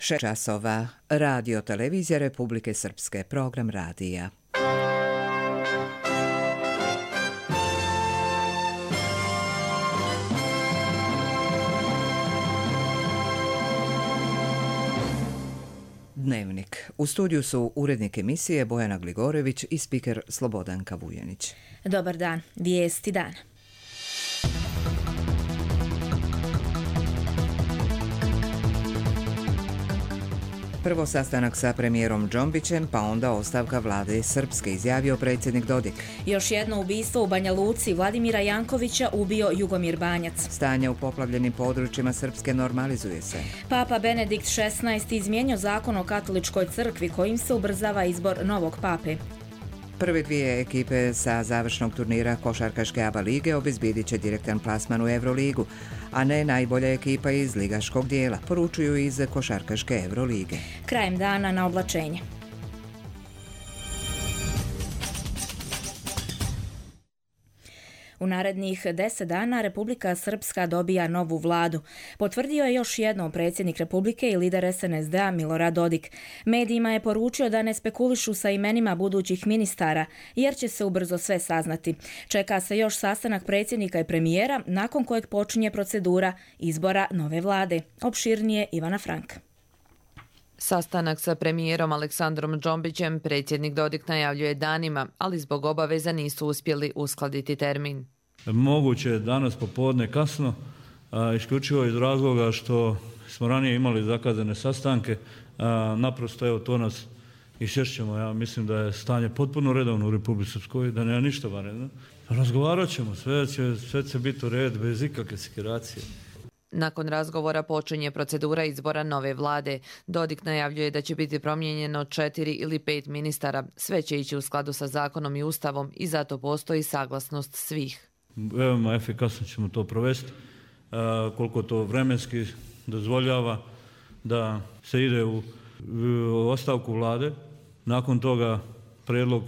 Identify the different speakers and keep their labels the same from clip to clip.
Speaker 1: 6 časova. Radio televizija Republike Srpske. Program radija. Dnevnik. U studiju su urednik emisije Bojana Gligorević i spiker Slobodanka Vujanić.
Speaker 2: Dobar dan. Vijesti dana.
Speaker 1: Prvo sastanak sa premijerom Džombićem, pa onda ostavka vlade Srpske, izjavio predsjednik Dodik.
Speaker 2: Još jedno ubistvo u Banja Luci. Vladimira Jankovića ubio Jugomir Banjac.
Speaker 1: Stanje u poplavljenim područjima Srpske normalizuje se.
Speaker 2: Papa Benedikt XVI izmijenio zakon o katoličkoj crkvi kojim se ubrzava izbor novog pape.
Speaker 1: Prve dvije ekipe sa završnog turnira košarkaške ABA lige obezbjedit će direktan plasman u Euroligu, a ne najbolja ekipa iz ligaškog dijela, poručuju iz košarkaške Eurolige.
Speaker 2: Krajem dana na oblačenje. U narednih 10 dana Republika Srpska dobija novu vladu. Potvrdio je još jednom predsjednik Republike i lider SNSD-a Milorad Dodik. Medijima je poručio da ne spekulišu sa imenima budućih ministara, jer će se ubrzo sve saznati. Čeka se još sastanak predsjednika i premijera, nakon kojeg počinje procedura izbora nove vlade. Opširnije Ivana Frank.
Speaker 3: Sastanak sa premijerom Aleksandrom Džombićem predsjednik Dodik najavljuje danima, ali zbog obaveza nisu uspjeli uskladiti termin.
Speaker 4: Moguće je danas popodne kasno, isključivo iz razloga što smo ranije imali zakazane sastanke. Naprosto evo to nas išćešćemo. Ja mislim da je stanje potpuno redovno u Republici Srpskoj, da nema ništa vanredno. Razgovarat ćemo, sve će biti u red bez ikakve sekiracije.
Speaker 3: Nakon razgovora počinje procedura izbora nove vlade. Dodik najavljuje da će biti promijenjeno 4 ili 5 ministara. Sve će ići u skladu sa zakonom i ustavom i zato postoji saglasnost svih.
Speaker 4: Veoma efikasno ćemo to provesti, koliko to vremenski dozvoljava da se ide u ostavku vlade. Nakon toga prijedlog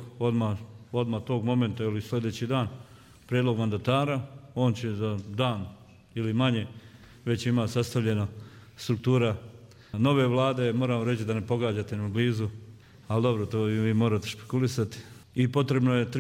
Speaker 4: odmah tog momenta ili sljedeći dan prijedlog mandatara, on će za dan ili manje već ima sastavljena struktura nove vlade. Moram reći da ne pogađate na blizu, ali dobro, to vi morate špekulisati. I potrebno je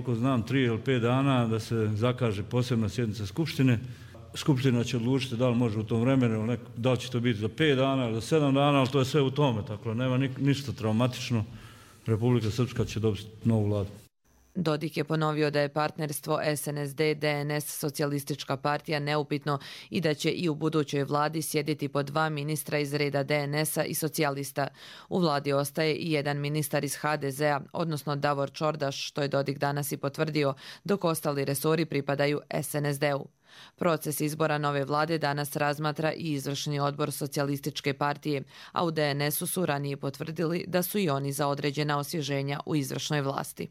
Speaker 4: 3 ili 5 dana da se zakaže posebna sjednica Skupštine. Skupština će odlučiti da li može u tom vremenu, da li će to biti za 5 dana ili za 7 dana, ali to je sve u tome. Tako nema ništa traumatično. Republika Srpska će dobiti novu vladu.
Speaker 3: Dodik je ponovio da je partnerstvo SNSD-DNS Socijalistička partija neupitno i da će i u budućoj vladi sjediti po 2 ministra iz reda DNS-a i socijalista. U vladi ostaje i jedan ministar iz HDZ-a, odnosno Davor Čordaš, što je Dodik danas i potvrdio, dok ostali resori pripadaju SNSD-u. Proces izbora nove vlade danas razmatra i izvršni odbor Socijalističke partije, a u DNS-u su ranije potvrdili da su i oni za određena osvježenja u izvršnoj vlasti.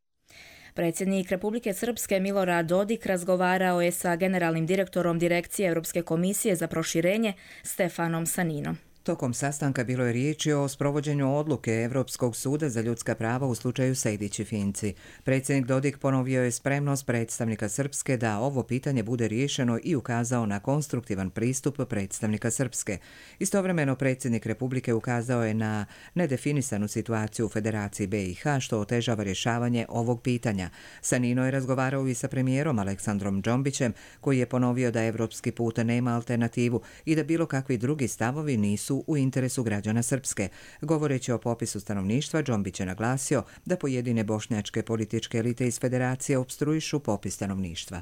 Speaker 2: Predsjednik Republike Srpske Milorad Dodik razgovarao je sa generalnim direktorom Direkcije Europske komisije za proširenje Stefanom Saninom.
Speaker 1: Tokom sastanka bilo je riječi o sprovođenju odluke Europskog suda za ljudska prava u slučaju Sejdić i Finci. Predsjednik Dodik ponovio je spremnost predstavnika Srpske da ovo pitanje bude riješeno i ukazao na konstruktivan pristup predstavnika Srpske. Istovremeno predsjednik Republike ukazao je na nedefinisanu situaciju u Federaciji BiH što otežava rješavanje ovog pitanja. Sanino je razgovarao i sa premijerom Aleksandrom Džombićem koji je ponovio da evropski put nema alternativu i da bilo kakvi drugi stavovi nisu u interesu građana Srpske. Govoreći o popisu stanovništva, Džombić je naglasio da pojedine bošnjačke političke elite iz federacije opstruišu popis stanovništva.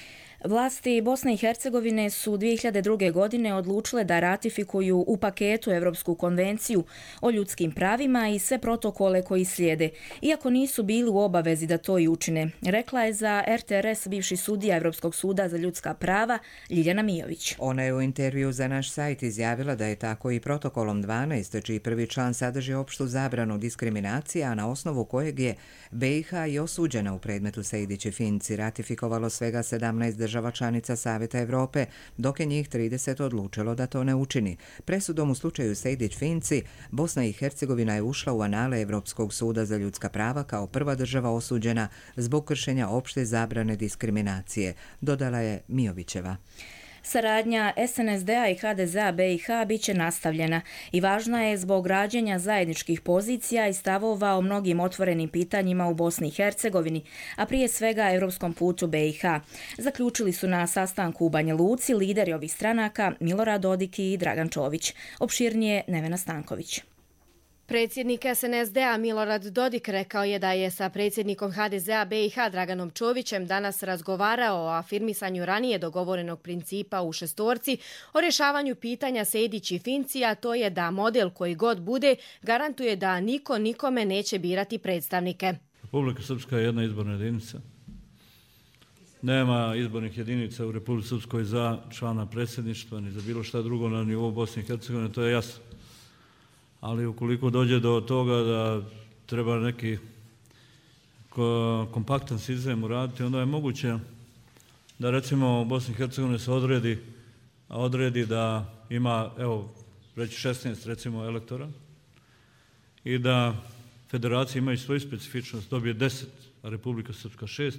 Speaker 2: Vlasti Bosne i Hercegovine su 2002. godine odlučile da ratifikuju u paketu Europsku konvenciju o ljudskim pravima i sve protokole koji slijede, iako nisu bili u obavezi da to i učine, rekla je za RTRS bivši sudija Europskog suda za ljudska prava Ljiljana Mijović.
Speaker 1: Ona je u intervju za naš sajt izjavila da je tako i protokolom 12, čiji prvi član sadrži opštu zabranu diskriminacije, a na osnovu kojeg je BiH i osuđena u predmetu Sejdić i Finci ratifikovalo svega 17 država članica Savjeta Europe, dok je njih 30 odlučilo da to ne učini. Presudom u slučaju Sejdić-Finci, Bosna i Hercegovina je ušla u anale Europskog suda za ljudska prava kao prva država osuđena zbog kršenja opšte zabrane diskriminacije, dodala je Mijovićeva.
Speaker 2: Saradnja SNSD-a i HDZ-a BiH bit će nastavljena i važna je zbog građenja zajedničkih pozicija i stavova o mnogim otvorenim pitanjima u Bosni i Hercegovini, a prije svega europskom putu BiH. Zaključili su na sastanku u Banja Luci lideri ovih stranaka Milorad Dodik i Dragan Čović. Opširnije Nevena Stanković.
Speaker 5: Predsjednik SNSD-a Milorad Dodik rekao je da je sa predsjednikom HDZ-a BiH Draganom Čovićem danas razgovarao o afirmisanju ranije dogovorenog principa u šestorci o rješavanju pitanja Sejdić i Finci, a to je da model koji god bude garantuje da niko nikome neće birati predstavnike.
Speaker 4: Republika Srpska je jedna izborna jedinica. Nema izbornih jedinica u Republici Srpskoj za člana predsjedništva ni za bilo šta drugo na nivou Bosne i Hercegovine, to je jasno. Ali ukoliko dođe do toga da treba neki kompaktan sistem uraditi, onda je moguće da recimo u Bosni i Hercegovini se odredi da ima, evo, reći 16 recimo elektora i da federacije imaju svoju specifičnost, dobije 10, a Republika Srpska 6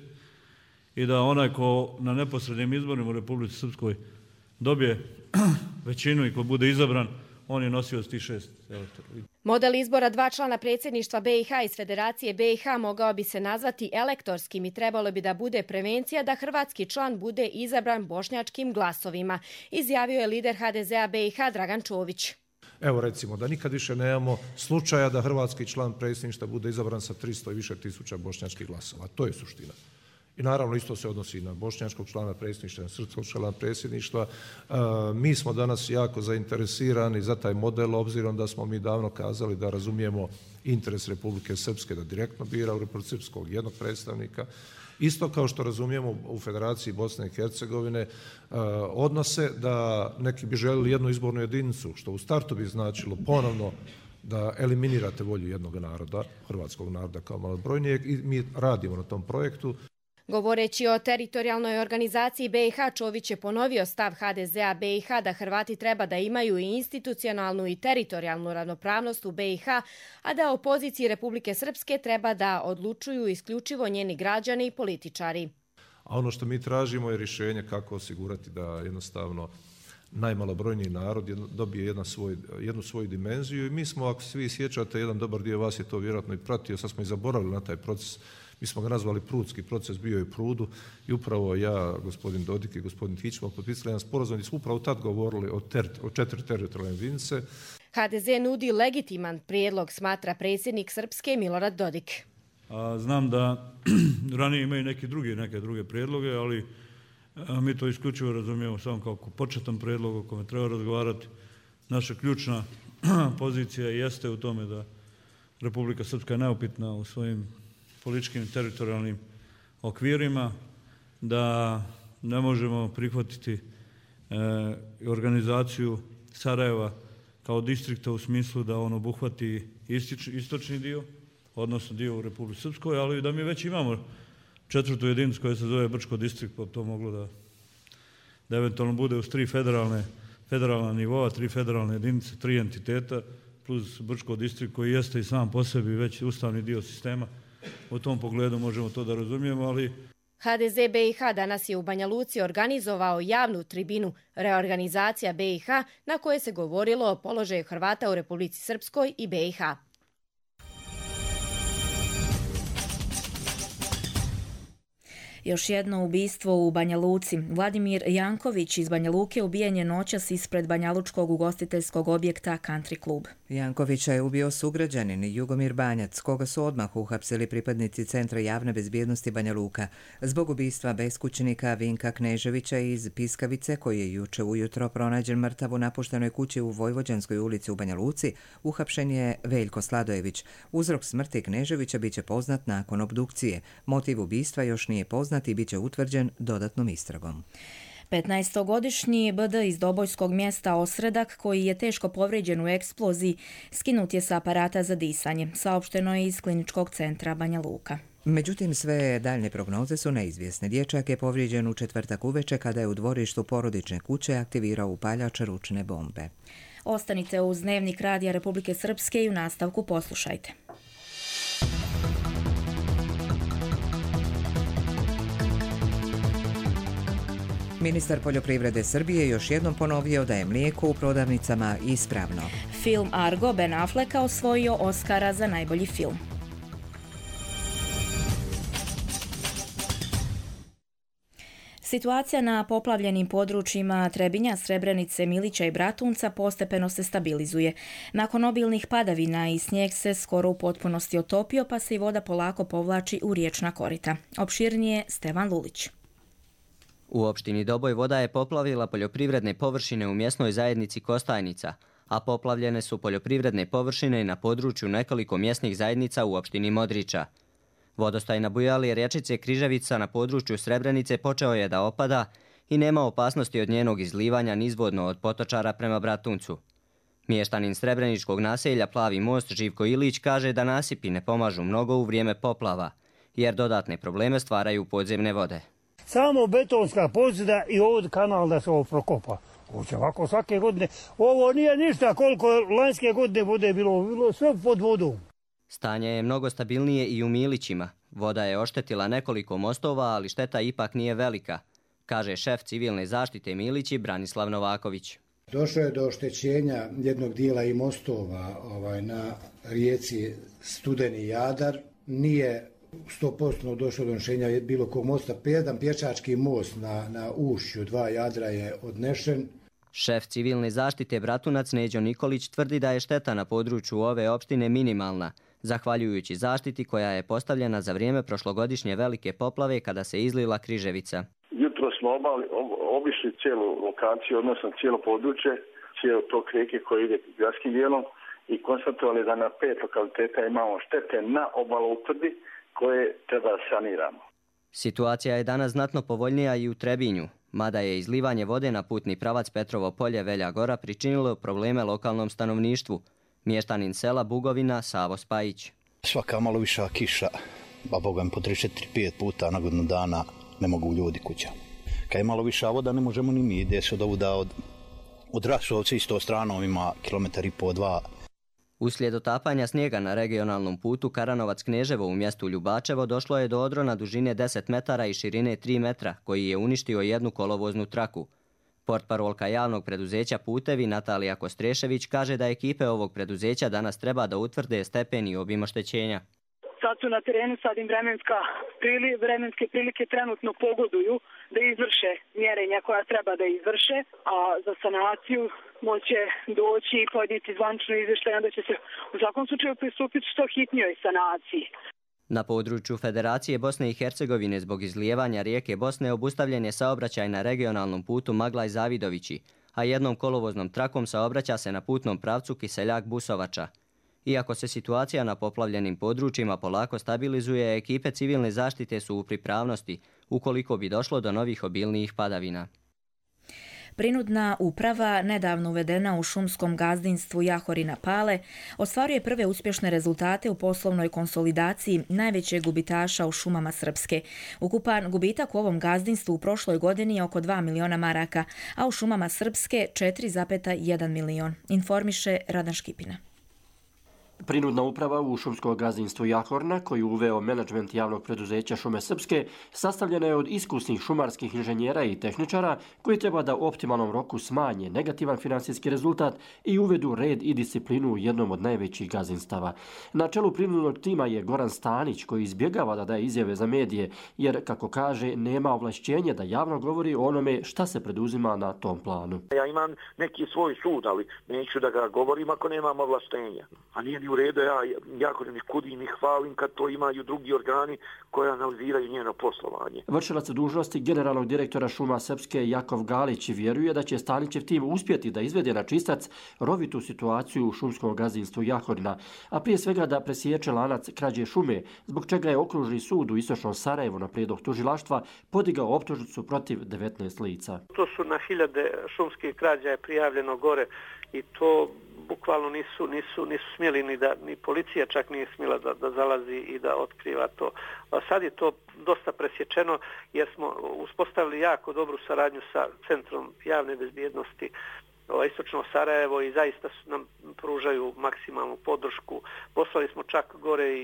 Speaker 4: i da onaj ko na neposrednim izborima u Republici Srpskoj dobije većinu i ko bude izabran, on je nosio tih 6 elektora.
Speaker 5: Model izbora 2 člana predsjedništva BiH iz Federacije BiH mogao bi se nazvati elektorskim i trebalo bi da bude prevencija da hrvatski član bude izabran bošnjačkim glasovima, izjavio je lider HDZ-a BiH Dragan Čović.
Speaker 6: Evo recimo da nikad više nemamo slučaja da hrvatski član predsjedništva bude izabran sa 300 i više tisuća bošnjačkih glasova. To je suština. I naravno isto se odnosi na bošnjačkog člana predsjedništva, na srpskog člana predsjedništva. Mi smo danas jako zainteresirani za taj model, obzirom da smo mi davno kazali da razumijemo interes Republike Srpske da direktno bira u Republike Srpskog jednog predstavnika. Isto kao što razumijemo u Federaciji Bosne i Hercegovine odnose da neki bi željeli jednu izbornu jedinicu, što u startu bi značilo ponovno da eliminirate volju jednog naroda, hrvatskog naroda kao malobrojnijeg, i mi radimo na tom projektu.
Speaker 5: Govoreći o teritorijalnoj organizaciji BiH, Čović je ponovio stav HDZ-a BiH da Hrvati treba da imaju i institucionalnu i teritorijalnu ravnopravnost u BiH, a da o poziciji Republike Srpske treba da odlučuju isključivo njeni građani i političari.
Speaker 6: A ono što mi tražimo je rješenje kako osigurati da jednostavno najmalobrojniji narod dobije jednu svoju dimenziju. I mi smo, ako se vi sjećate, jedan dobar dio vas je to vjerojatno i pratio, sad smo i zaboravili na taj proces. Mi smo ga nazvali Prudski proces, bio je u Prudu i upravo ja, gospodin Dodik i gospodin Tić smo potpisali jedan sporazum i smo upravo tad govorili o 4 teritorijalne jedinice.
Speaker 5: HDZ nudi legitiman prijedlog, smatra predsjednik Srpske Milorad Dodik.
Speaker 4: Znam da ranije imaju neke druge prijedloge, ali mi to isključivo razumijemo samo kao početan prijedlog o kome treba razgovarati. Naša ključna pozicija jeste u tome da Republika Srpska je neupitna u svojim političkim i teritorijalnim okvirima, da ne možemo prihvatiti organizaciju Sarajeva kao distrikta u smislu da on obuhvati istočni dio, odnosno dio u Republici Srpskoj, ali da mi već imamo 4. jedinicu koja se zove Brčko distrikt, pa to moglo da eventualno bude uz 3 federalna nivoa, 3 federalne jedinice, 3 entiteta, plus Brčko distrikt koji jeste i sam po sebi već ustavni dio sistema. U tom pogledu možemo to da razumijemo, ali...
Speaker 5: HDZ BiH danas je u Banja Luci organizovao javnu tribinu Reorganizacija BiH na kojoj se govorilo o položaju Hrvata u Republici Srpskoj i BiH.
Speaker 2: Još jedno ubistvo u Banja Luci. Vladimir Janković iz Banja Luke ubijen je noćas ispred banjalučkog ugostiteljskog objekta Country Club.
Speaker 1: Jankovića je ubio sugrađanin Jugomir Banjac, koga su odmah uhapsili pripadnici Centra javne bezbjednosti Banja Luka. Zbog ubistva beskućnika Vinka Kneževića iz Piskavice, koji je juče ujutro pronađen mrtav u napuštenoj kući u Vojvođanskoj ulici u Banja Luci, uhapšen je Veljko Sladojević. Uzrok smrti Kneževića biće poznat nakon obdukcije. Motiv ubistva još nije poznat i bit će utvrđen dodatnom istragom.
Speaker 2: 15-godišnji BD iz Dobojskog mjesta Osredak, koji je teško povrijeđen u eksploziji, skinut je sa aparata za disanje, saopšteno je iz Kliničkog centra Banja Luka.
Speaker 1: Međutim, sve daljne prognoze su neizvjesne. Dječak je povrijeđen u četvrtak uveče kada je u dvorištu porodične kuće aktivirao upaljač ručne bombe.
Speaker 2: Ostanite uz Dnevnik Radija Republike Srpske i u nastavku poslušajte.
Speaker 1: Ministar poljoprivrede Srbije još jednom ponovio da je mlijeko u prodavnicama ispravno.
Speaker 2: Film Argo Ben Afflecka osvojio Oskara za najbolji film. Situacija na poplavljenim područjima Trebinja, Srebrenice, Milića i Bratunca postepeno se stabilizuje. Nakon obilnih padavina i snijeg se skoro u potpunosti otopio, pa se i voda polako povlači u riječna korita. Opširnije Stevan Lulić.
Speaker 7: U opštini Doboj voda je poplavila poljoprivredne površine u mjesnoj zajednici Kostajnica, a poplavljene su poljoprivredne površine i na području nekoliko mjesnih zajednica u opštini Modriča. Vodostaj na bujali rječice Križevica na području Srebrenice počeo je da opada i nema opasnosti od njenog izlivanja nizvodno od Potočara prema Bratuncu. Mještanin srebreničkog naselja Plavi most Živko Ilić kaže da nasipi ne pomažu mnogo u vrijeme poplava, jer dodatne probleme stvaraju podzemne vode.
Speaker 8: Samo betonska pozida i ovdje kanal da se ovo prokopa. Hoće ovako svake godine. Ovo nije ništa koliko lanjske godine vode bilo sve pod vodom.
Speaker 7: Stanje je mnogo stabilnije i u Milićima. Voda je oštetila nekoliko mostova, ali šteta ipak nije velika, kaže šef civilne zaštite Milići Branislav Novaković.
Speaker 9: Došlo je do oštećenja jednog dijela i mostova na rijeci Studeni Jadar. Nije 100% došlo do donošenja bilo kog mosta. Jedan pješački most na ušću dva Jadra je odnešen.
Speaker 7: Šef civilne zaštite Bratunac Neđo Nikolić tvrdi da je šteta na području ove opštine minimalna, zahvaljujući zaštiti koja je postavljena za vrijeme prošlogodišnje velike poplave kada se izlila Križevica.
Speaker 10: Jutro smo obišli cijelu lokaciju, odnosno cijelo područje, cijelo tok rijeke koji ide gradskim dijelom i konstatovali da na 5 lokaliteta imamo štete na obalutvrdi koje treba saniramo.
Speaker 7: Situacija je danas znatno povoljnija i u Trebinju, mada je izlivanje vode na putni pravac Petrovo polje Velja Gora pričinilo probleme lokalnom stanovništvu. Mještanin sela Bugovina Savo Spajić.
Speaker 11: Svaka malo viša kiša, ba bogam po 3-4-5 puta na godinu dana ne mogu ljudi kuća. Kad je malo viša voda ne možemo ni mi, ide se od ovuda od Rasovca isto stranom ima 1,5-2 km.
Speaker 7: Uslijed otapanja snijega na regionalnom putu Karanovac-Kneževo u mjestu Ljubačevo došlo je do odrona dužine 10 metara i širine 3 metra, koji je uništio jednu kolovoznu traku. Portparolka javnog preduzeća Putevi Natalija Kostrešević kaže da ekipe ovog preduzeća danas treba da utvrde stepen i obim oštećenja.
Speaker 12: Sad su na terenu, sad im vremenske prilike trenutno pogoduju da izvrše mjerenja koja treba da izvrše, a za sanaciju moće doći i podnijeti zvanično izvještaj, onda će se u svakom slučaju pristupiti što hitnijoj sanaciji.
Speaker 7: Na području Federacije Bosne i Hercegovine zbog izlijevanja rijeke Bosne obustavljen je saobraćaj na regionalnom putu Maglaj Zavidovići, a jednom kolovoznom trakom saobraća se na putnom pravcu Kiseljak Busovača. Iako se situacija na poplavljenim područjima polako stabilizuje, ekipe civilne zaštite su u pripravnosti ukoliko bi došlo do novih obilnijih padavina.
Speaker 2: Prinudna uprava, nedavno uvedena u šumskom gazdinstvu Jahorina Pale, ostvaruje prve uspješne rezultate u poslovnoj konsolidaciji najvećeg gubitaša u šumama Srpske. Ukupan gubitak u ovom gazdinstvu u prošloj godini je oko 2 miliona maraka, a u šumama Srpske 4,1 milion, informiše Radan Škipina.
Speaker 13: Prinudna uprava u šumskom gazdinstvu Jahorna, koji uveo menadžment javnog preduzeća Šume Srpske, sastavljena je od iskusnih šumarskih inženjera i tehničara koji treba da u optimalnom roku smanje negativan finansijski rezultat i uvedu red i disciplinu u jednom od najvećih gazdinstava. Na čelu prinudnog tima je Goran Stanić, koji izbjegava da daje izjave za medije, jer, kako kaže, nema ovlašćenja da javno govori o onome šta se preduzima na tom planu.
Speaker 14: Ja imam neki svoj sud, ali neću da ga govorim ako nemam ovlaštenja. A nije u redu, ja jako ne kudim i hvalim kad to imaju drugi organi koji analiziraju njeno poslovanje.
Speaker 13: Vršilac dužnosti generalnog direktora Šuma Srpske Jakov Galić vjeruje da će Stanićev tim uspjeti da izvede na čistac rovitu situaciju u šumskom gazdinstvu Jahorina, a prije svega da presječe lanac krađe šume, zbog čega je okružni sud u istočnom Sarajevu na prijedlog tužilaštva podigao optužnicu protiv 19 lica.
Speaker 15: To su na hiljade šumskih krađa je prijavljeno gore i to bukvalno nisu smjeli ni policija čak nije smjela da zalazi i da otkriva to. A sad je to dosta presječeno jer smo uspostavili jako dobru saradnju sa Centrom javne bezbjednosti istočno Sarajevo i zaista nam pružaju maksimalnu podršku. Poslali smo čak gore i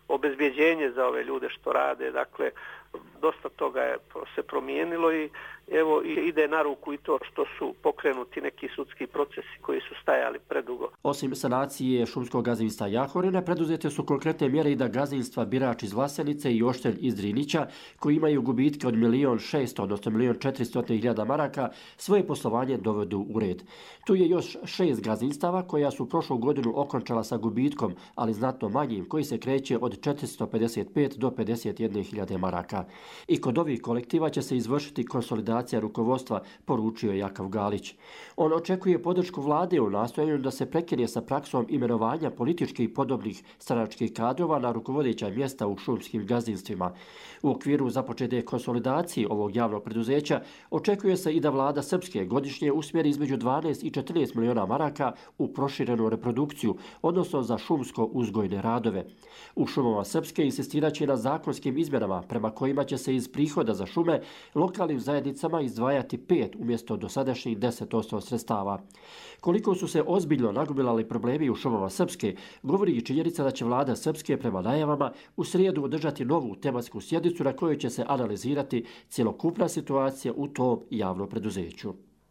Speaker 15: obezbjeđenje za ove ljude što rade. Dakle, dosta toga je se promijenilo i evo ide na ruku i to što su pokrenuti neki sudski procesi koji su stajali predugo.
Speaker 13: Osim sanacije šumskog gazdinstva Jahorina, preduzete su konkretne mjere i da gazdinstva Birač iz Vlasenice i Oštelj iz Drinića, koji imaju gubitke od 1.600.000, odnosno 1.400.000 maraka, svoje poslovanje dovedu u red. Tu je još 6 gazdinstava koja su prošlu godinu okončala sa gubitkom, ali znatno manjim, koji se kreće od 455 do 51.000 maraka. I kod ovih kolektiva će se izvršiti konsolidacija rukovodstva, poručio je Jakav Galić. On očekuje podršku vlade u nastojanju da se prekine sa praksom imenovanja političkih podobnih stranačkih kadrova na rukovodeća mjesta u šumskim gazdinstvima. U okviru započete konsolidacije ovog javnog preduzeća očekuje se i da vlada Srpske godišnje usmjeri između 12 i 14 miliona maraka u proširenu reprodukciju, odnosno za šumsko-uzgojne radove. U šumama Srpske insistirat će na zakonskim izmjenama prema kojima će se iz prihoda za šume lokalnim zajednicama izdvajati 5 umjesto dosadašnjih 10% sredstava. Koliko su se ozbiljno nagomilali problemi u šumama Srpske, govori i činjenica da će vlada Srpske prema najavama u srijedu održati novu tematsku sjednicu na kojoj će se analizirati cjelokupna situacija u tom javnom preduzeću.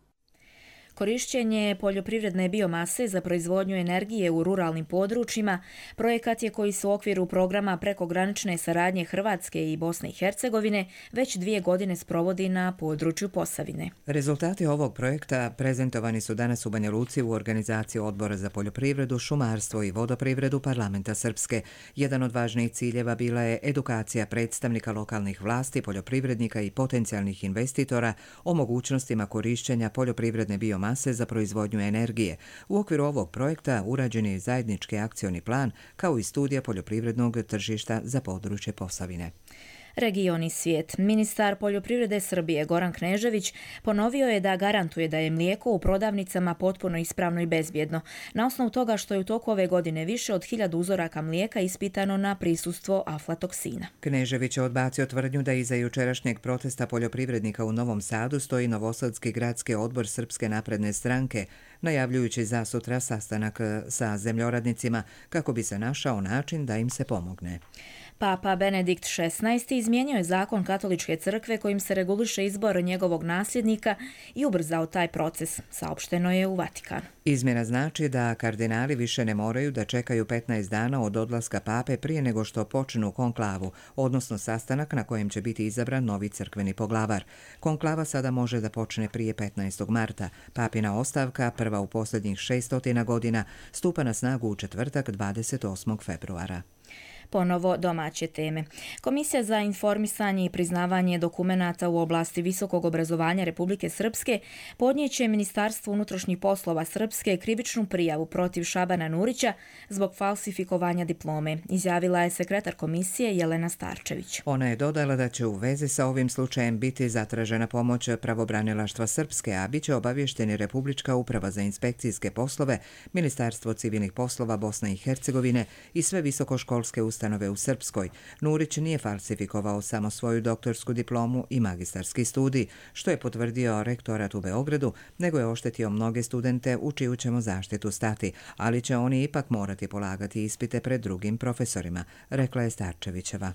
Speaker 2: Korišćenje poljoprivredne biomase za proizvodnju energije u ruralnim područjima projekat je koji se u okviru programa prekogranične saradnje Hrvatske i Bosne i Hercegovine već 2 godine sprovodi na području Posavine.
Speaker 1: Rezultati ovog projekta prezentovani su danas u Banja Luci u organizaciji Odbora za poljoprivredu, šumarstvo i vodoprivredu Parlamenta Srpske. Jedan od važnijih ciljeva bila je edukacija predstavnika lokalnih vlasti, poljoprivrednika i potencijalnih investitora o mogućnostima korišćenja poljoprivredne biomase za proizvodnju energije. U okviru ovog projekta urađen je zajednički akcioni plan kao i studija poljoprivrednog tržišta za područje Posavine.
Speaker 2: Region i svijet. Ministar poljoprivrede Srbije Goran Knežević ponovio je da garantuje da je mlijeko u prodavnicama potpuno ispravno i bezbjedno, na osnovu toga što je u toku ove godine više od 1000 uzoraka mlijeka ispitano na prisustvo aflatoksina.
Speaker 1: Knežević je odbacio tvrdnju da iza jučerašnjeg protesta poljoprivrednika u Novom Sadu stoji Novosadski gradski odbor Srpske napredne stranke, najavljujući za sutra sastanak sa zemljoradnicima kako bi se našao način da im se pomogne.
Speaker 2: Papa Benedikt XVI izmijenio je zakon Katoličke crkve kojim se reguliše izbor njegovog nasljednika i ubrzao taj proces, saopšteno je u Vatikanu.
Speaker 1: Izmjena znači da kardinali više ne moraju da čekaju 15 dana od odlaska pape prije nego što počnu konklavu, odnosno sastanak na kojem će biti izabran novi crkveni poglavar. Konklava sada može da počne prije 15. marta. Papina ostavka, prva u posljednjih 600 godina, stupa na snagu u četvrtak 28. februara.
Speaker 2: Ponovo domaće teme. Komisija za informisanje i priznavanje dokumenata u oblasti visokog obrazovanja Republike Srpske podnijeće Ministarstvu unutrašnjih poslova Srpske krivičnu prijavu protiv Šabana Nurića zbog falsifikovanja diplome, izjavila je sekretar komisije Jelena Starčević.
Speaker 1: Ona je dodala da će u vezi sa ovim slučajem biti zatražena pomoć pravobranilaštva Srpske, a bit će obavješteni Republička uprava za inspekcijske poslove, Ministarstvo civilnih poslova Bosne i Hercegovine i sve visokoškolske ustanove u Srpskoj. Nurić nije falsifikovao samo svoju doktorsku diplomu i magistarski studij, što je potvrdio rektorat u Beogradu, nego je oštetio mnoge studente u čiju ćemo zaštitu stati, ali će oni ipak morati polagati ispite pred drugim profesorima, rekla je Starčevićeva.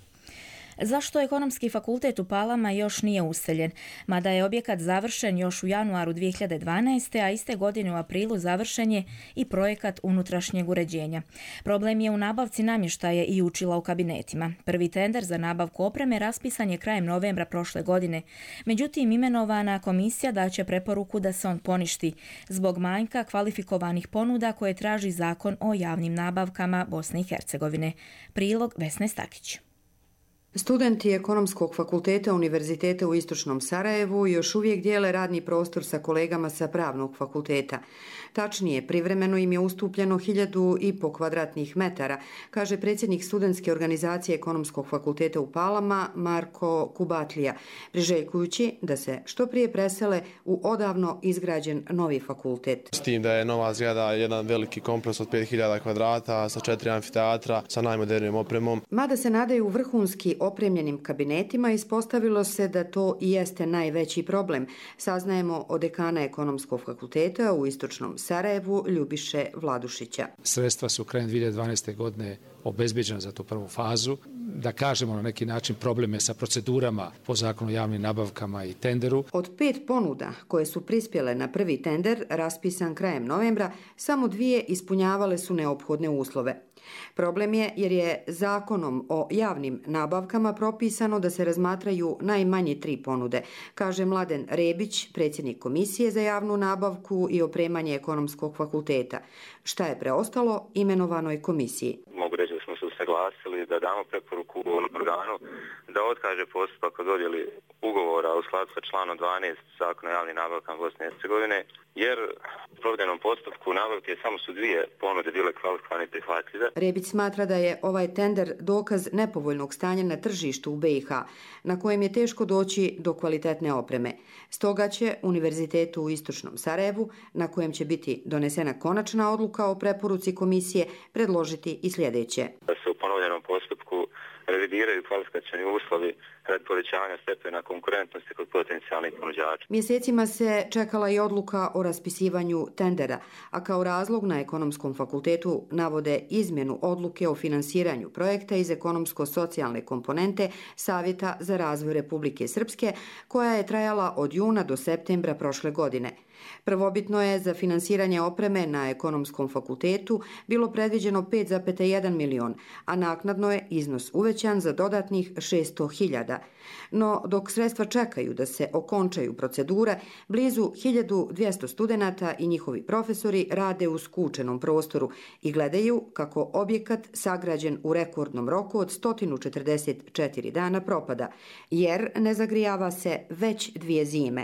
Speaker 2: Zašto ekonomski fakultet u Palama još nije useljen? Mada je objekat završen još u januaru 2012. a iste godine u aprilu završen je i projekat unutrašnjeg uređenja. Problem je u nabavci namještaja i učila u kabinetima. Prvi tender za nabavku opreme raspisan je krajem novembra prošle godine. Međutim, imenovana komisija daće preporuku da se on poništi zbog manjka kvalifikovanih ponuda koje traži zakon o javnim nabavkama Bosne i Hercegovine. Prilog Vesne Stakić.
Speaker 16: Studenti Ekonomskog fakulteta Univerziteta u Istočnom Sarajevu još uvijek dijele radni prostor sa kolegama sa Pravnog fakulteta. Tačnije, privremeno im je ustupljeno 1500 kvadratnih metara, kaže predsjednik studentske organizacije Ekonomskog fakulteta u Palama Marko Kubatlija, priželjkujući da se što prije presele u odavno izgrađen novi fakultet.
Speaker 17: S tim da je nova zgrada jedan veliki kompleks od 5000 kvadrata sa 4 amfiteatra sa najmodernijom opremom.
Speaker 16: Mada se nadaju vrhunski opremljenim kabinetima, ispostavilo se da to i jeste najveći problem, saznajemo od dekana Ekonomskog fakulteta u Istočnom Sarajevu Ljubiše Vladušića.
Speaker 18: Sredstva su krajem 2012. godine obezbeđena za tu prvu fazu. Da kažemo na neki način probleme sa procedurama po zakonu o javnim nabavkama i tenderu.
Speaker 16: Od 5 ponuda koje su prispjele na prvi tender, raspisan krajem novembra, samo 2 ispunjavale su neophodne uslove. Problem je jer je zakonom o javnim nabavkama propisano da se razmatraju najmanje 3 ponude, kaže Mladen Rebić, predsjednik Komisije za javnu nabavku i opremanje Ekonomskog fakulteta. Šta je preostalo imenovanoj komisiji?
Speaker 19: Mogu reći da smo se usaglasili da damo preporuku organu da otkaže postupak o dodjeli ugovora u skladu sa članom 12 Zakona o javnim nabavkama Bosne i Hercegovine, jer u provedenom postupku nabavke samo su 2 ponude bile kvalifikovane i prihvatljive.
Speaker 16: Rebić smatra da je ovaj tender dokaz nepovoljnog stanja na tržištu u BiH, na kojem je teško doći do kvalitetne opreme. Stoga će Univerzitetu u Istočnom Sarajevu, na kojem će biti donesena konačna odluka o preporuci komisije, predložiti i sljedeće.
Speaker 19: Da se u ponovljenom postupku revidiraju kvalifikacioni uslovi radi povećanja stepena konkurentnosti kod potencijalnih ponuđača.
Speaker 16: Mjesecima se čekala i odluka o raspisivanju tendera, a kao razlog na Ekonomskom fakultetu navode izmjenu odluke o finansiranju projekta iz ekonomsko-socijalne komponente Savjeta za razvoj Republike Srpske, koja je trajala od juna do septembra prošle godine. Prvobitno je za finansiranje opreme na Ekonomskom fakultetu bilo predviđeno 5,1 milion, a naknadno je iznos uvećan za dodatnih 600.000. No, dok sredstva čekaju da se okončaju procedure, blizu 1200 studenata i njihovi profesori rade u skučenom prostoru i gledaju kako objekat sagrađen u rekordnom roku od 144 dana propada, jer ne zagrijava se već 2 zime.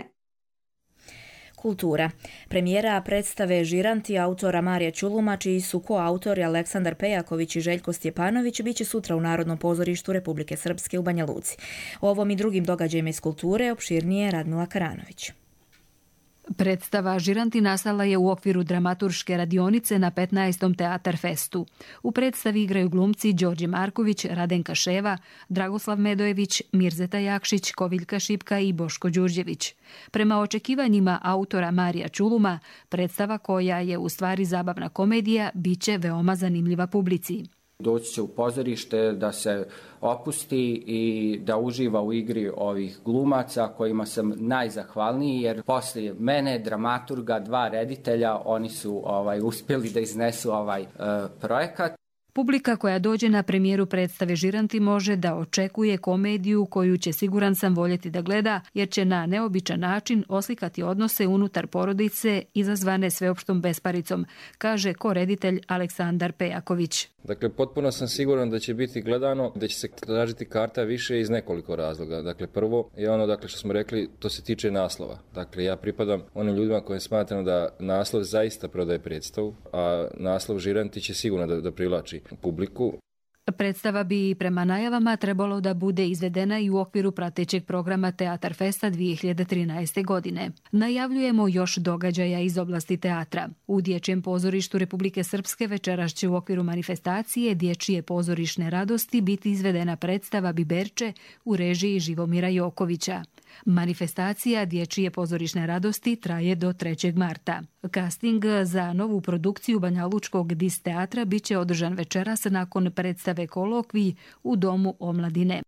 Speaker 2: Kultura. Premijera predstave Žiranti autora Marija Čuluma, čiji su koautori Aleksandar Pejaković i Željko Stjepanović, biće sutra u Narodnom pozorištu Republike Srpske u Banja Luci. O ovom i drugim događajima iz kulture opširnije Radmila Karanović.
Speaker 20: Predstava Žiranti nastala je u okviru dramaturške radionice na 15. Teatar Festu. U predstavi igraju glumci Đorđe Marković, Radenka Ševa, Dragoslav Medojević, Mirzeta Jakšić, Koviljka Šipka i Boško Đurđević. Prema očekivanjima autora Marija Čuluma, predstava koja je u stvari zabavna komedija biće veoma zanimljiva publici.
Speaker 21: Doći će u pozorište da se opusti i da uživa u igri ovih glumaca kojima sam najzahvalniji, jer poslije mene, dramaturga, 2 reditelja, oni su uspjeli da iznesu projekat.
Speaker 20: Publika koja dođe na premijeru predstave Žiranti može da očekuje komediju koju će, siguran sam, voljeti da gleda, jer će na neobičan način oslikati odnose unutar porodice izazvane sveopštom besparicom, kaže koreditelj Aleksandar Pejaković.
Speaker 22: Dakle, potpuno sam siguran da će biti gledano, da će se tražiti karta više iz nekoliko razloga. Dakle, prvo je ono što smo rekli, to se tiče naslova. Dakle, ja pripadam onim ljudima koji smatram da naslov zaista prodaje predstavu, a naslov Žiranti će sigurno da privlači publiku.
Speaker 20: Predstava bi prema najavama trebalo da bude izvedena i u okviru pratećeg programa Teatar Festa 2013. godine. Najavljujemo još događaja iz oblasti teatra. U Dječjem pozorištu Republike Srpske večeras će u okviru manifestacije Dječje pozorišne radosti biti izvedena predstava Biberče u režiji Živomira Jokovića. Manifestacija Dječje pozorišne radosti traje do 3. marta. Casting za novu produkciju Banjalučkog DIS teatra biće održan večeras nakon predstave kolokvij u Domu omladine.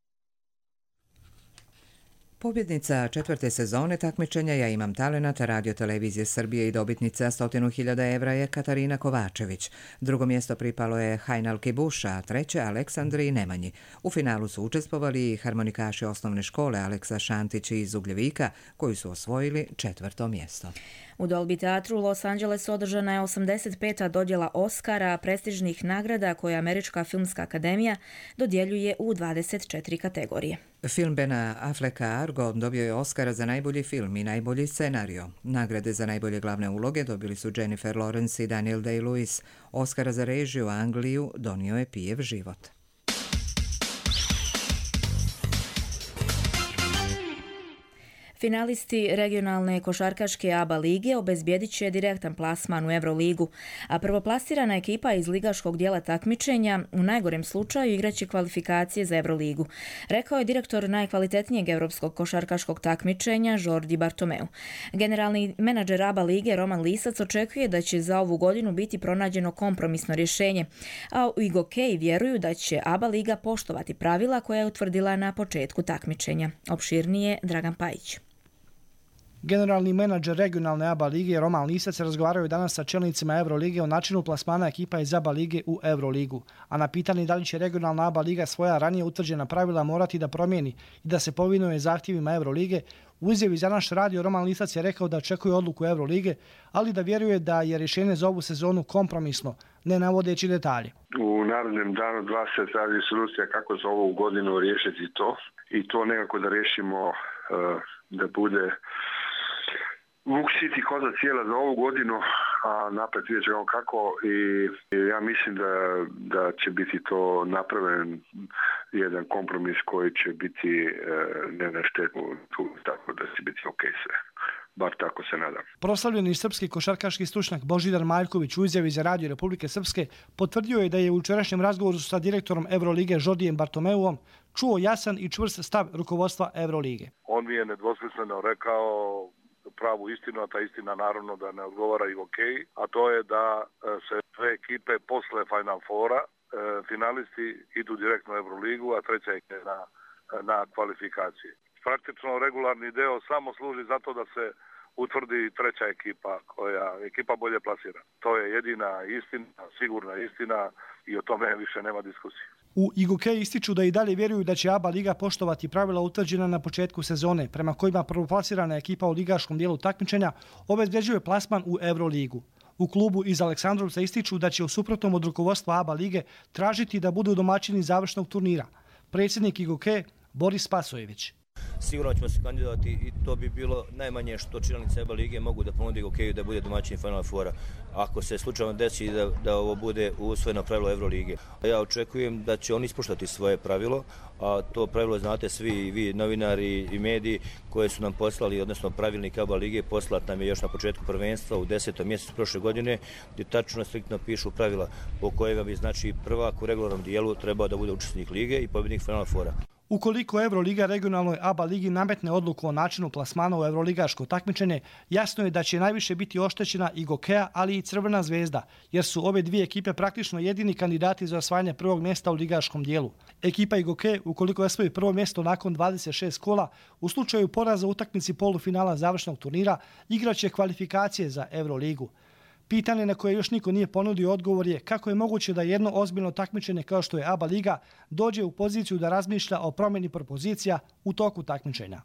Speaker 1: Pobjednica 4. sezone takmičenja Ja imam talenata Radio televizije Srbije i dobitnica 100.000 evra je Katarina Kovačević. Drugo mjesto pripalo je Hajnalki Buša, a treće Aleksandri Nemanji. U finalu su učestvovali i harmonikaši osnovne škole Aleksa Šantić iz Ugljevika, koji su osvojili 4. mjesto.
Speaker 2: U Dolby teatru u Los Angelesu održana je 85. dodjela Oscara, prestižnih nagrada koje Američka filmska akademija dodjeljuje u 24 kategorije.
Speaker 1: Film Bena Afflecka Argo dobio je Oscara za najbolji film i najbolji scenario. Nagrade za najbolje glavne uloge dobili su Jennifer Lawrence i Daniel Day-Lewis. Oscara za režiju Angliju donio je Pijev život.
Speaker 2: Finalisti regionalne košarkaške ABA lige obezbijedit će direktan plasman u Euroligu, a prvoplasirana ekipa iz ligaškog dijela takmičenja u najgorem slučaju igraće kvalifikacije za Euroligu, rekao je direktor najkvalitetnijeg europskog košarkaškog takmičenja Jordi Bartomeu. Generalni menadžer ABA lige Roman Lisac očekuje da će za ovu godinu biti pronađeno kompromisno rješenje, a u IGOKEJ vjeruju da će ABA liga poštovati pravila koja je utvrdila na početku takmičenja. Opširnije Dragan Pajić.
Speaker 3: Generalni menadžer regionalne ABA lige Roman Lisac razgovarao je danas sa čelnicima Eurolige o načinu plasmana ekipa iz ABA lige u Euroligu, a na pitanje da li će regionalna ABA liga svoja ranije utvrđena pravila morati da promijeni i da se povinuje zahtjevima Eurolige, u izjavi za naš radio Roman Lisac je rekao da očekuje odluku Eurolige, ali da vjeruje da je rješenje za ovu sezonu kompromisno, ne navodeći detalje.
Speaker 6: U narednom danu 2 se traži solucija kako za ovu godinu riješiti to i to nekako da riješimo da bude Vuk City koza cijela za ovu godinu, a napred vidjet ćemo kako i ja mislim da će biti to napraven jedan kompromis koji će biti ne na štetu, tako da će biti ok sve. Bar tako se nadam.
Speaker 3: Proslavljeni srpski košarkaški stručnjak Božidar Maljković u izjavi za Radio Republike Srpske potvrdio je da je u jučerašnjem razgovoru sa direktorom Eurolige Jordijem Bartomeuom čuo jasan i čvrst stav rukovodstva Eurolige.
Speaker 23: On mi je nedvosmisleno rekao pravu istinu, a ta istina naravno da ne odgovara i ok, a to je da se sve ekipe posle Final Fora, finalisti idu direktno u Euroligu, a treća je na kvalifikaciji. Praktično regularni deo samo služi zato da se utvrdi treća ekipa, koja ekipa bolje plasira. To je jedina istina, sigurna istina i o tome više nema diskusije.
Speaker 3: U IGOKEJ ističu da i dalje vjeruju da će ABA liga poštovati pravila utvrđena na početku sezone, prema kojima prvoplasirana ekipa u ligaškom dijelu takmičenja obezbeđuje plasman u Euroligu. U klubu iz Aleksandrovca ističu da će u suprotnom od rukovodstva ABA lige tražiti da budu domaćini završnog turnira. Predsjednik IGOKEJ Boris Spasojević.
Speaker 24: Sigurno ćemo se kandidovati i to bi bilo najmanje što čelnice ABA lige mogu da ponudi IGOKEJ da bude domaćin Final Fora. Ako se slučajno desi da ovo bude usvojeno pravilo Eurolige. Ja očekujem da će oni ispoštovati svoje pravilo, a to pravilo znate svi vi novinari i mediji koje su nam poslali, odnosno pravilnik ABA lige poslat nam je još na početku prvenstva u 10. mjesecu prošle godine, gdje tačno striktno pišu pravila po kojega bi znači prvak u regularnom dijelu trebao da bude učesnik lige i pobjednik Final Fora.
Speaker 3: Ukoliko Euroliga regionalnoj ABA ligi nametne odluku o načinu plasmana u euroligaško takmičenje, jasno je da će najviše biti oštećena IGOKEJ, ali i Crvena zvezda, jer su ove dvije ekipe praktično jedini kandidati za osvajanje prvog mjesta u ligaškom dijelu. Ekipa IGOKEJ, ukoliko osvoji prvo mjesto nakon 26 kola, u slučaju poraza u utakmici polufinala završnog turnira, igraće kvalifikacije za Euroligu. Pitanje na koje još niko nije ponudio odgovor je kako je moguće da jedno ozbiljno takmičenje kao što je ABA liga dođe u poziciju da razmišlja o promjeni propozicija u toku takmičenja.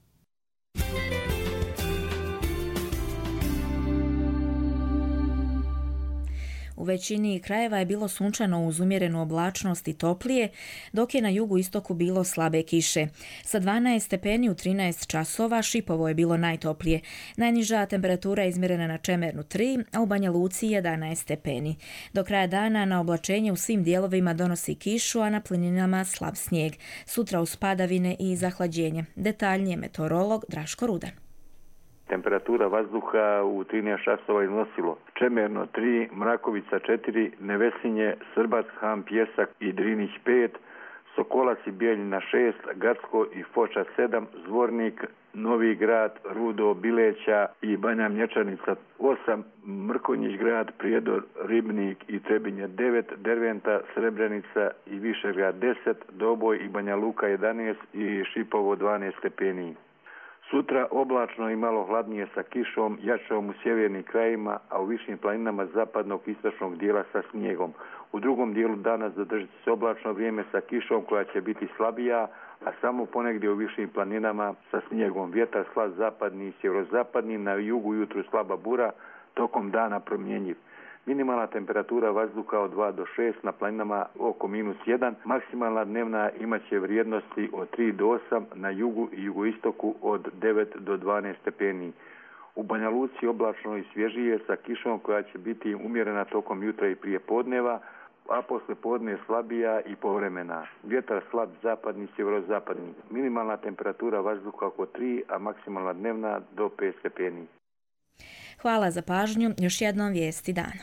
Speaker 2: U većini krajeva je bilo sunčano uz umjerenu oblačnost i toplije, dok je na jugu istoku bilo slabe kiše. Sa 12 stepeni u 13 časova Šipovo je bilo najtoplije. Najniža temperatura je izmjerena na Čemernu 3, a u Banja Luci 11 stepeni. Do kraja dana na oblačenje u svim dijelovima donosi kišu, a na planinama slab snijeg. Sutra uz padavine i zahlađenje. Detaljnije meteorolog Draško Rudan.
Speaker 25: Temperatura vazduha u 13 časova iznosilo Čemerno 3, Mrakovica 4, Nevesinje, Srbac, Han, Pjesak i Drinić 5, Sokolac i Bijeljina 6, Gacko i Foča 7, Zvornik, Novi grad, Rudo, Bileća i Banja Mlječanica 8, Mrkonjić grad, Prijedor, Ribnik i Trebinje 9, Derventa, Srebrenica i Višegrad 10, Doboj i Banja Luka 11 i Šipovo 12 stepeni. Sutra oblačno i malo hladnije sa kišom, jačom u sjevernim krajima, a u višim planinama zapadnog i istočnog dijela sa snijegom. U drugom dijelu dana zadržit se oblačno vrijeme sa kišom koja će biti slabija, a samo ponegdje u višim planinama sa snijegom. Vjetar slab zapadni i sjeverozapadni, na jugu jutru slaba bura, tokom dana promjenjiv. Minimalna temperatura vazduha od 2 do 6, na planinama oko -1, maksimalna dnevna imaće vrijednosti od 3 do 8, na jugu i jugoistoku od 9 do 12 stepeni. U Banja Luci oblačno i svježije sa kišom koja će biti umjerena tokom jutra i prije podneva, a posle podne slabija i povremena. Vjetar slab zapadni, sjeverozapadni. Minimalna temperatura vazduha oko 3, a maksimalna dnevna do 5 stepeni.
Speaker 2: Hvala za pažnju. Još jednom vijesti dana.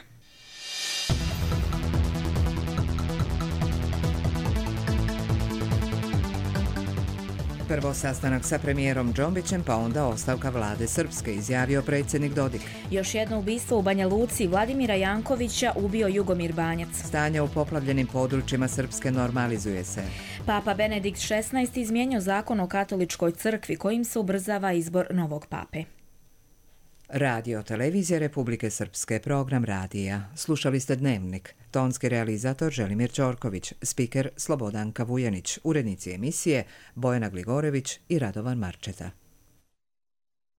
Speaker 1: Prvo sastanak sa premijerom Džombićem, pa onda ostavka vlade Srpske, izjavio predsjednik Dodik.
Speaker 2: Još jedno ubistvo u Banja Luci. Vladimira Jankovića ubio Jugomir Banjac.
Speaker 1: Stanje u poplavljenim područjima Srpske normalizuje se.
Speaker 2: Papa Benedikt XVI izmijenio zakon o katoličkoj crkvi kojim se ubrzava izbor novog pape.
Speaker 1: Radio Televizija Republike Srpske, program radija. Slušali ste Dnevnik. Tonski realizator Želimir Ćorković, spiker Slobodanka Vujanić, urednici emisije Bojana Gligorević i Radovan Marčeta.